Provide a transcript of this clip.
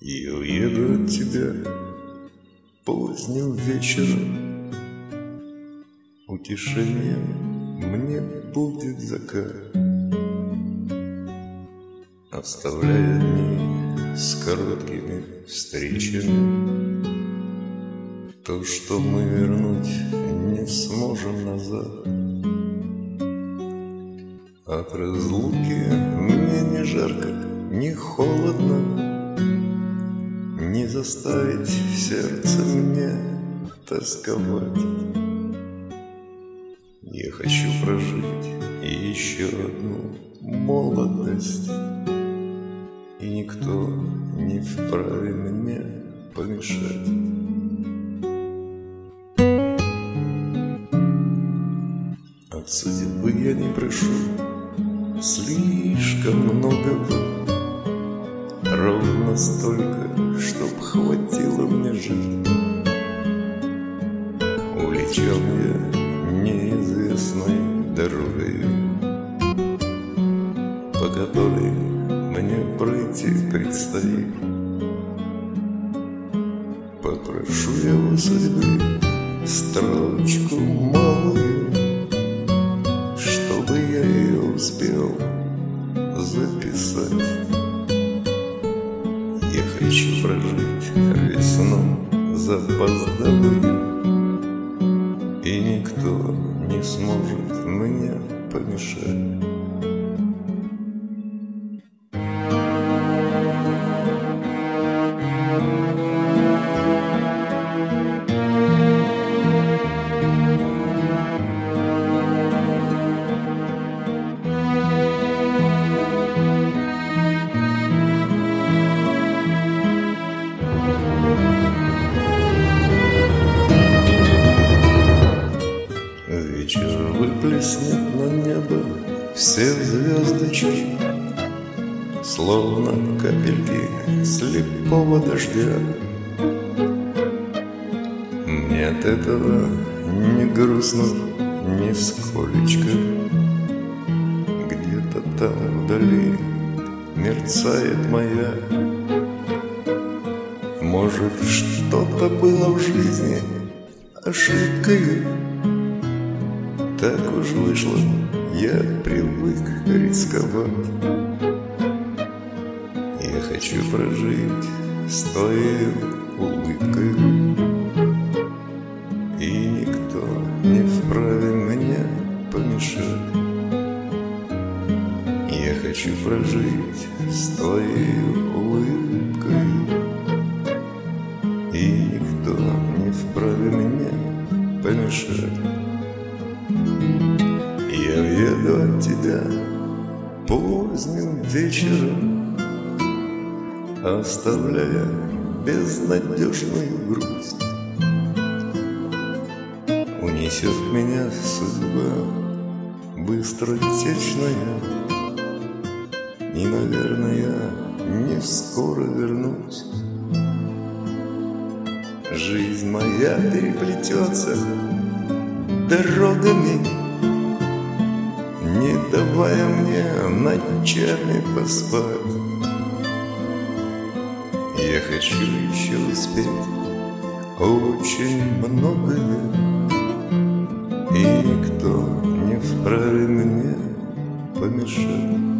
И уеду от тебя поздним вечером. Утешением мне будет закат, оставляя дни с короткими встречами. То, что мы вернуть не сможем назад. От разлуки мне не жарко, не холодно, не заставить сердце мне тосковать. Я хочу прожить еще одну молодость, и никто не вправе мне помешать. От судьбы я не прошу слишком многого, ровно столько, чтоб хватило мне жить. Улечен я неизвестной дорогой, по которой мне пройти предстоит. Попрошу я у судьбы строчку малую, чтобы я ее успел записать. Я хочу прожить весну запоздалую, и никто не сможет мне помешать. Вечер выплеснет на небо все звездочки, словно капельки слепого дождя. Мне от этого не грустно нисколечко. Где-то там вдали мерцает маяк. Может, что-то было в жизни ошибкой. Так уж вышло, я привык рисковать. Я хочу прожить с твоей улыбкой, и никто не вправе мне помешать. Я хочу прожить с твоей улыбкой, и никто не вправе мне помешать. Я уеду от тебя поздним вечером, оставляя безнадежную грусть. Унесет меня судьба быстротечная, и, наверное, не скоро вернусь. Жизнь моя переплетется дорогами, не давая мне ночами поспать. Я хочу еще успеть очень многое, и никто не вправе мне помешать.